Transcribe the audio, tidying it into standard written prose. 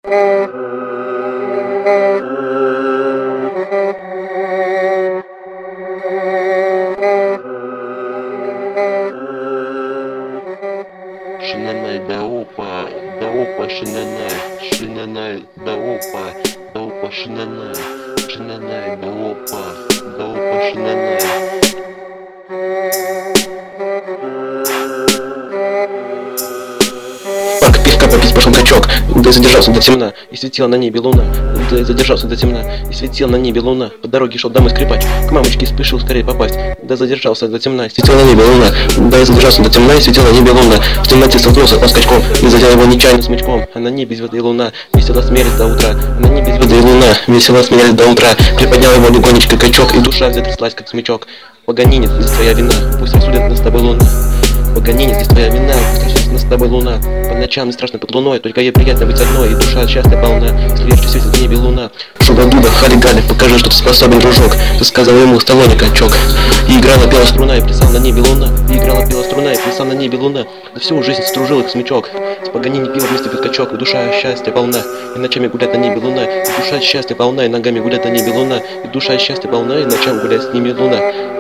Шинанай даупа, шинанай даупа, шинанай даупа, шинанай. Парк пивка попить пошел качок, да и задержался до темна, и светила на небе луна, да и задержался до темна, и светила на небе луна. По дороге шел домой скрипач, к мамочке спешил скорее попасть, да задержался до темна, и светила на небе луна, да и задержался до темна, и светила на небе луна. В темноте столкнулся он с качком, и задел его нечаянно смычком, а на небе звезды и луна весело смеялись до утра, а на небе звезды и луна весело смеялись до утра. Приподнял его легонечко качок, и душа затряслась, как смычок. Погони, нет, здесь твоя вина, пусть рассудит нас с тобой луна. Погони, нет, здесь твоя вина, пусть рассудит нас с тобой луна. По ночам не страшно под луной, только ей приятно быть одной, и душа от счастья полна, если ярче светит в небе луна. Шуба-дуба, хали-гали, покажи, что ты способен, дружок, ты сказал ему столоне качок. И играла пела струна, и плясал на небе луна, и играла пела струна, и плясал на небе луна. Да всю жизнь стружил их смычок, с Паганини пила вместе пьет качок, и душа от счастья полна, и ночами гулять на небе луна, и душа от счастья полна, и ногами гулять на небе луна, и душа от счастья полна, и ночам гулять с ними луна.